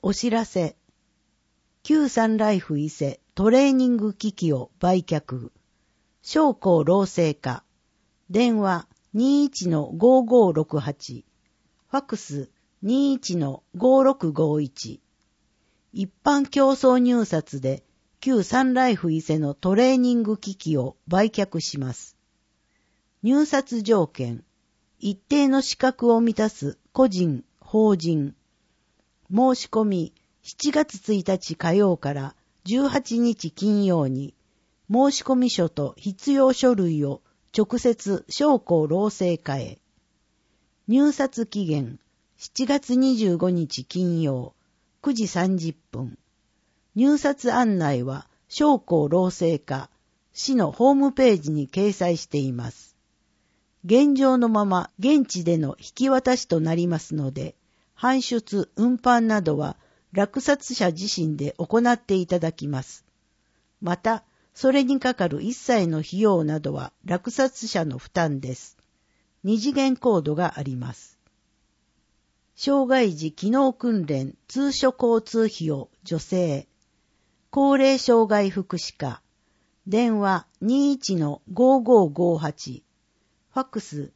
お知らせ。旧サンライフ伊勢トレーニング機器を売却。商工労政課。電話 21-5568。ファクス 21-5651。一般競争入札で旧サンライフ伊勢のトレーニング機器を売却します。入札条件。一定の資格を満たす個人、法人。申し込み7月1日火曜から18日金曜に申し込み書と必要書類を直接商工労政課へ。入札期限7月25日金曜9時30分。入札案内は商工労政課市のホームページに掲載しています。現状のまま現地での引き渡しとなりますので、搬出、運搬などは落札者自身で行っていただきます。また、それにかかる一切の費用などは落札者の負担です。二次元コードがあります。障害児機能訓練通所交通費用助成。高齢障害福祉課。電話 21-5558。ファックス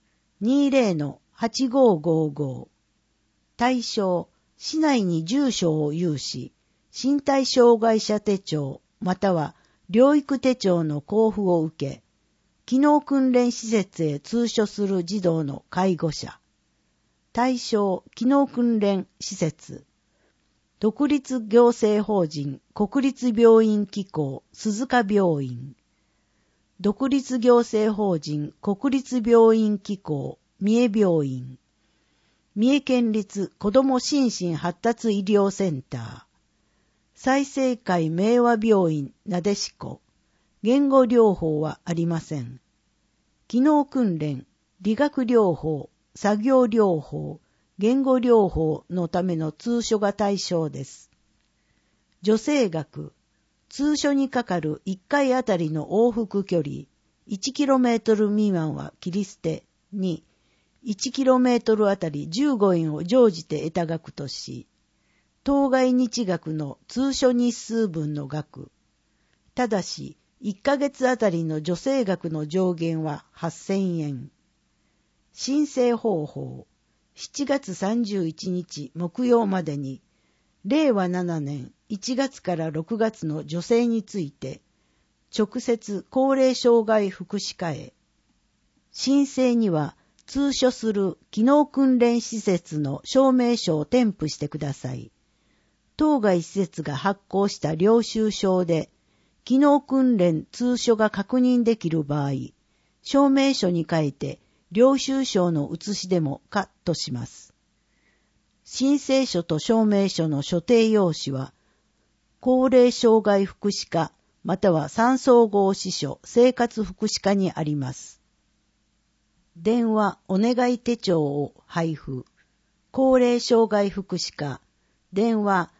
20-8555。対象、市内に住所を有し、身体障害者手帳または療育手帳の交付を受け、機能訓練施設へ通所する児童の介護者。対象、機能訓練施設。独立行政法人国立病院機構鈴鹿病院。独立行政法人国立病院機構三重病院。三重県立子ども心身発達医療センター。済生会明和病院なでしこ。言語療法はありません。機能訓練、理学療法、作業療法、言語療法のための通所が対象です。助成額、通所にかかる1回あたりの往復距離、1km 未満は切り捨てに、1km あたり15円を乗じて得た額とし、当該日額の通所日数分の額。ただし、1ヶ月あたりの助成額の上限は8000円。申請方法。7月31日木曜までに、令和7年1月から6月の助成について、直接高齢障害福祉課へ。申請には、通所する機能訓練施設の証明書を添付してください。当該施設が発行した領収書で、機能訓練通所が確認できる場合、証明書に書いて領収書の写しでもカットします。申請書と証明書の所定用紙は、高齢障害福祉課または3総合支所生活福祉課にあります。電話お願い手帳を配布。高齢障害福祉課。電話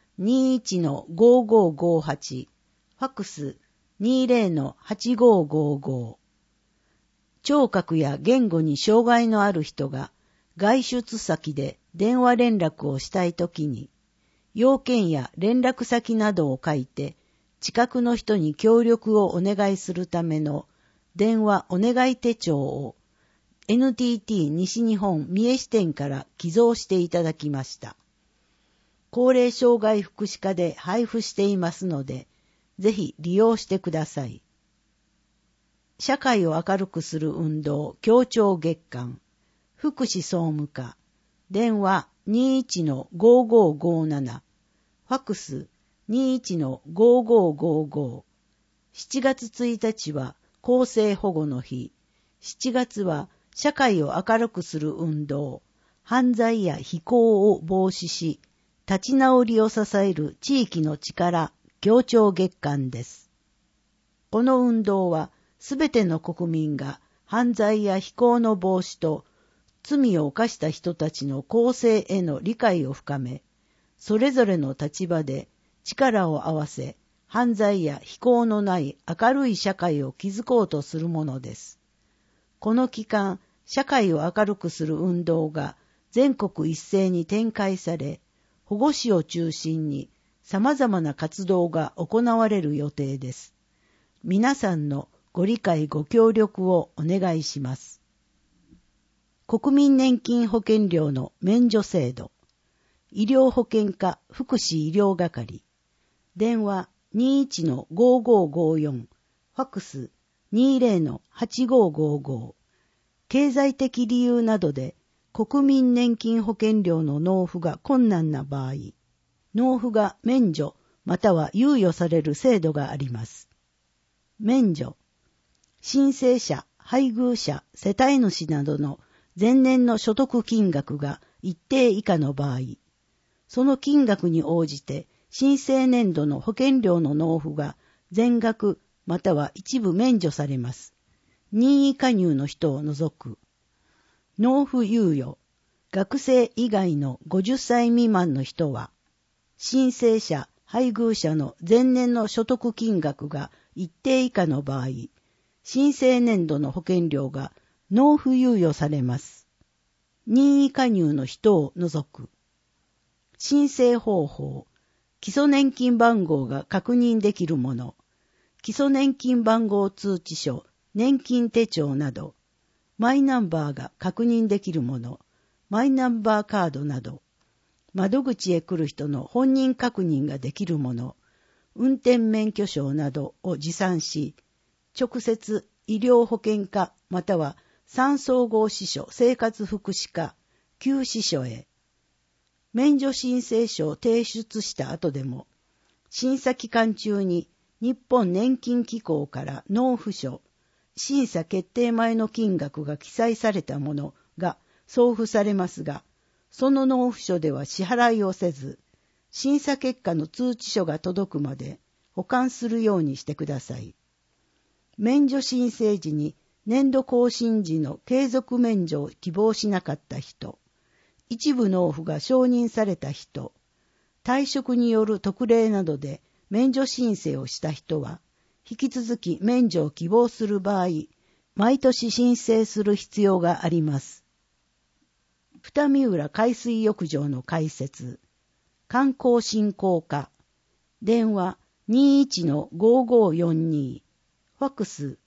21-5558。ファックス 20-8555。聴覚や言語に障害のある人が外出先で電話連絡をしたいときに、要件や連絡先などを書いて、近くの人に協力をお願いするための電話お願い手帳をNTT 西日本三重支店から寄贈していただきました。高齢障害福祉課で配布していますので、ぜひ利用してください。社会を明るくする運動協調月間。福祉総務課。電話 21-5557。ファックス 21-5555。7月1日は厚生保護の日。7月は社会を明るくする運動、犯罪や非行を防止し、立ち直りを支える地域の力、協調月間です。この運動は、すべての国民が犯罪や非行の防止と、罪を犯した人たちの更生への理解を深め、それぞれの立場で力を合わせ、犯罪や非行のない明るい社会を築こうとするものです。この期間、社会を明るくする運動が全国一斉に展開され、 保護司を中心に様々な活動が行われる予定です。皆さんのご理解ご協力をお願いします。国民年金保険料の免除制度、医療保険課福祉医療係、電話 21-5554、ファックス 20-8555、経済的理由などで国民年金保険料の納付が困難な場合、納付が免除または猶予される制度があります。免除、申請者、配偶者、世帯主などの前年の所得金額が一定以下の場合、その金額に応じて申請年度の保険料の納付が全額または一部免除されます。任意加入の人を除く。納付猶予、学生以外の50歳未満の人は、申請者、配偶者の前年の所得金額が一定以下の場合、申請年度の保険料が納付猶予されます。任意加入の人を除く。申請方法、基礎年金番号が確認できるもの、基礎年金番号通知書、年金手帳など、マイナンバーが確認できるもの、マイナンバーカードなど、窓口へ来る人の本人確認ができるもの、運転免許証などを持参し、直接医療保険課または産総合支所生活福祉課、旧支所へ、免除申請書を提出した後でも、審査期間中に日本年金機構から納付書、審査決定前の金額が記載されたものが送付されますが、その納付書では支払いをせず、審査結果の通知書が届くまで保管するようにしてください。免除申請時に年度更新時の継続免除を希望しなかった人、一部納付が承認された人、退職による特例などで免除申請をした人は、引き続き免除を希望する場合、毎年申請する必要があります。二見浦海水浴場の開設、観光振興課、電話 21-5542、ファックス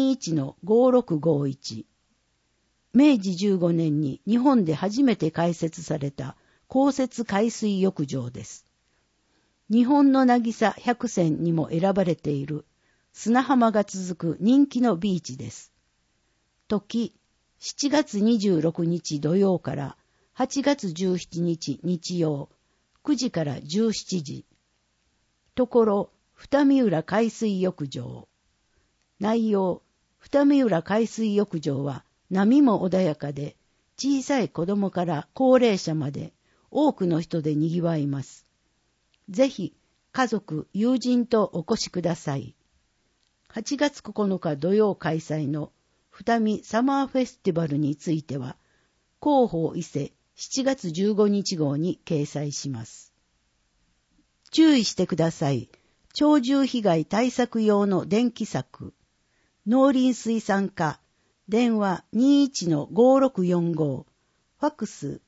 21-5651、明治15年に日本で初めて開設された公設海水浴場です。日本の渚100選にも選ばれている砂浜が続く人気のビーチです。時、7月26日土曜から8月17日日曜、9時から17時。ところ、二見浦海水浴場。内容、二見浦海水浴場は波も穏やかで、小さい子供から高齢者まで多くの人で賑わいます。ぜひ、家族、友人とお越しください。8月9日土曜開催の二見サマーフェスティバルについては、広報伊勢7月15日号に掲載します。注意してください。鳥獣被害対策用の電気柵。農林水産課、電話 21-5645、ファックス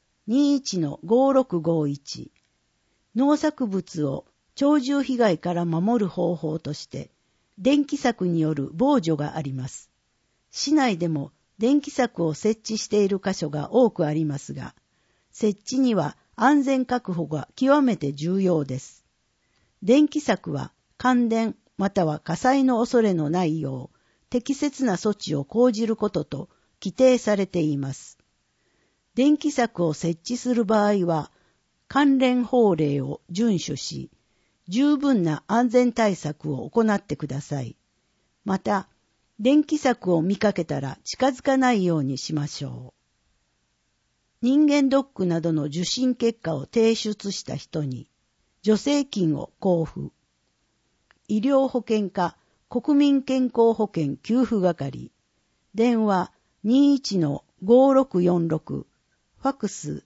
21-5651。農作物を鳥獣被害から守る方法として、電気柵による防除があります。市内でも電気柵を設置している箇所が多くありますが、設置には安全確保が極めて重要です。電気柵は感電または火災の恐れのないよう、適切な措置を講じることと規定されています。電気柵を設置する場合は、関連法令を遵守し、十分な安全対策を行ってください。また、電気柵を見かけたら近づかないようにしましょう。人間ドックなどの受診結果を提出した人に、助成金を交付。医療保険課国民健康保険給付係、電話 21-5646、ファックス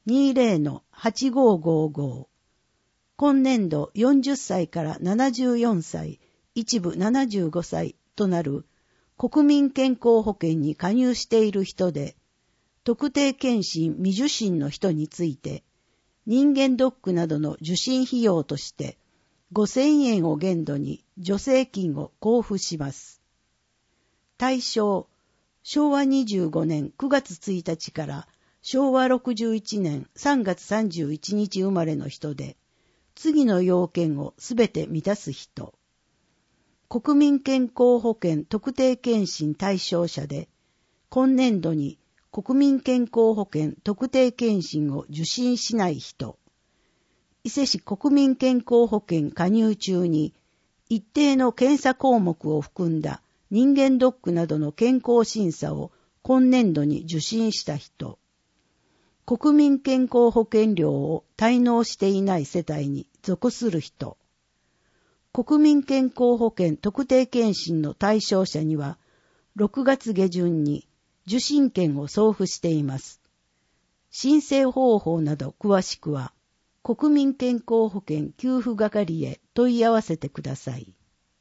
20-8555。今年度40歳から74歳、一部75歳となる国民健康保険に加入している人で、特定健診未受診の人について、 人間ドックなどの受診費用として5000円を限度に助成金を交付します。対象、昭和25年9月1日から昭和61年3月31日生まれの人で、次の要件をすべて満たす人。国民健康保険特定健診対象者で、今年度に国民健康保険特定健診を受診しない人。伊勢市国民健康保険加入中に一定の検査項目を含んだ人間ドックなどの健康審査を今年度に受診した人。国民健康保険料を滞納していない世帯に属する人。国民健康保険特定健診の対象者には6月下旬に受診券を送付しています。申請方法など詳しくは国民健康保険給付係へ問い合わせてください。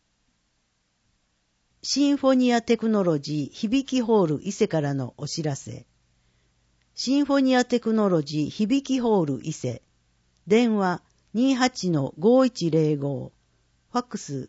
シンフォニアテクノロジー響きホール伊勢からのお知らせ。シンフォニアテクノロジー響きホール伊勢。電話 28-5105。ファックス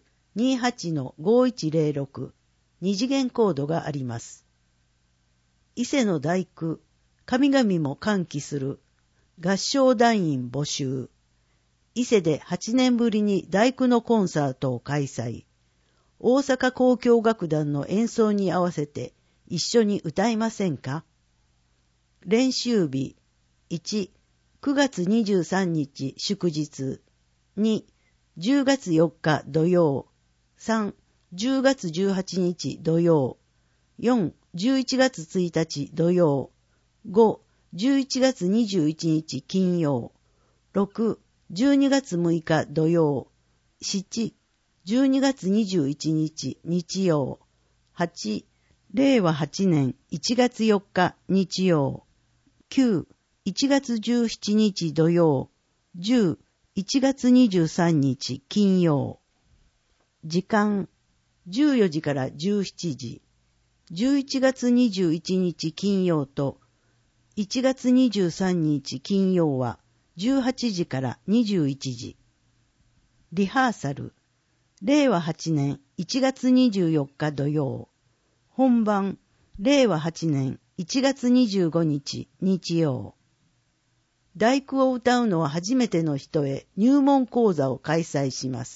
28-5106。二次元コードがあります。伊勢の大工、神々も歓喜する合唱団員募集。伊勢で8年ぶりに大工のコンサートを開催。大阪交響楽団の演奏に合わせて一緒に歌いませんか？練習日1、9月23日祝日2、10月4日土曜3、10月18日土曜4、11月1日土曜5、11月21日金曜6、12月6日土曜7、12月21日日曜8、令和8年1月4日日曜9、1月17日土曜10、1月23日金曜。時間14時から17時。11月21日金曜と1月23日金曜は18時から21時。リハーサル。令和8年1月24日土曜。本番。令和8年1月25日日曜。大工を歌うのは初めての人へ入門講座を開催します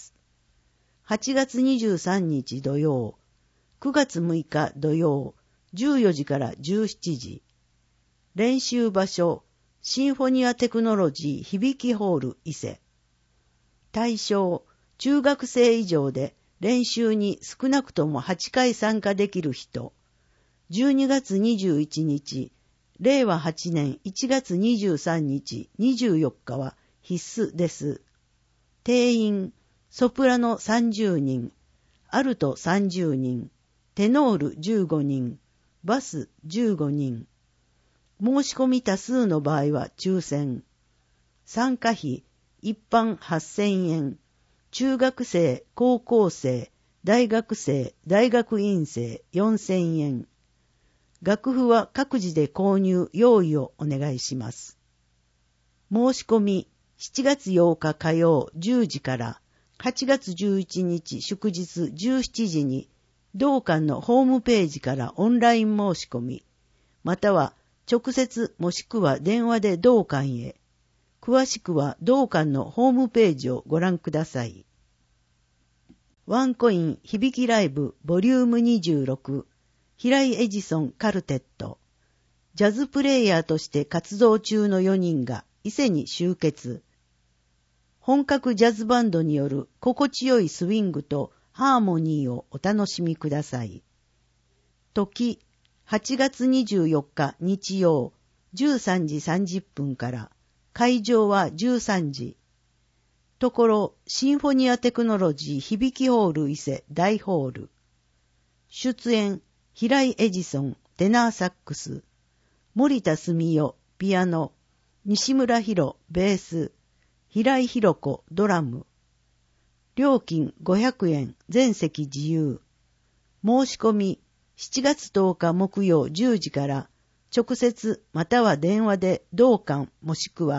。8月23日土曜、9月6日土曜、14時から17時。練習場所、シンフォニアテクノロジー響きホール伊勢。対象、中学生以上で練習に少なくとも8回参加できる人。12月21日、令和8年1月23日、24日は必須です。定員、ソプラノ30人、アルト30人、テノール15人、バス15人。申し込み多数の場合は抽選。参加費、一般8000円。中学生、高校生、大学生、大学院生4000円。楽譜は各自で購入用意をお願いします。申し込み7月8日火曜10時から8月11日祝日17時に同館のホームページからオンライン申し込み、または直接もしくは電話で同館へ。詳しくは同館のホームページをご覧ください。ワンコイン響きライブボリューム26平井エジソンカルテット。ジャズプレイヤーとして活動中の4人が伊勢に集結。本格ジャズバンドによる心地よいスウィングとハーモニーをお楽しみください。時、8月24日日曜13時30分から、会場は13時。ところ、シンフォニアテクノロジー響きホール伊勢大ホール。出演、平井エジソン、テナーサックス、森田澄代、ピアノ、西村博、ベース、平井博子、ドラム。料金500円、全席自由。申し込み、7月10日木曜10時から、直接または電話で同館もしくは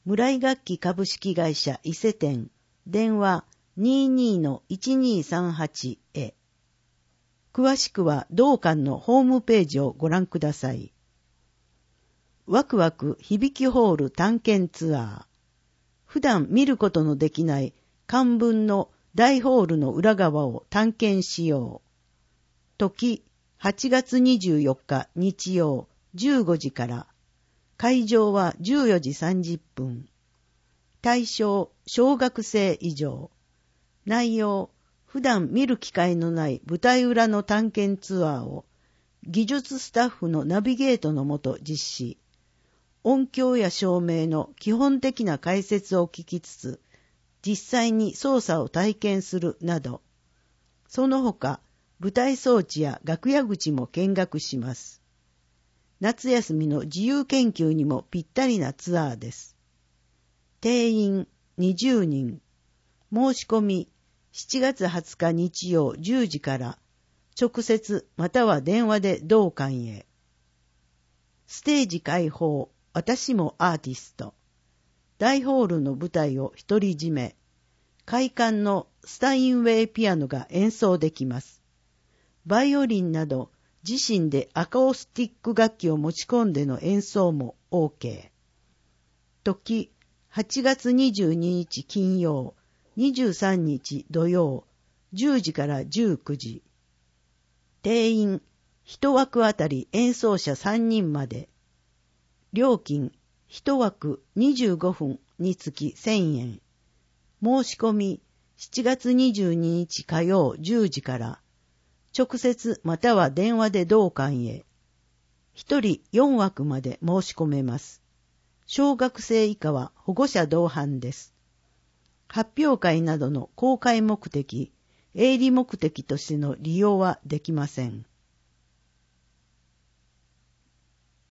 村井楽器株式会社伊勢店、電話 22-1238 へ。詳しくは同館のホームページをご覧ください。ワクワク響きホール探検ツアー。普段見ることのできない漢文の大ホールの裏側を探検しよう。時、8月24日日曜15時から。会場は14時30分。対象、小学生以上。内容、普段見る機会のない舞台裏の探検ツアーを技術スタッフのナビゲートのもと実施。音響や照明の基本的な解説を聞きつつ、実際に操作を体験するなど、その他、舞台装置や楽屋口も見学します。夏休みの自由研究にもぴったりなツアーです。定員20人。申し込み7月20日日曜10時から直接または電話で同館へ。ステージ開放、私もアーティスト。大ホールの舞台を独り占め。会館のスタインウェイピアノが演奏できます。バイオリンなど自身でアコースティック楽器を持ち込んでの演奏も OK。時、8月22日金曜、23日土曜、10時から19時。定員、1枠あたり演奏者3人まで。料金、1枠25分につき1000円。申し込み、7月22日火曜10時から。直接または電話で同館へ。1人4枠まで申し込めます。小学生以下は保護者同伴です。発表会などの公開目的、営利目的としての利用はできません。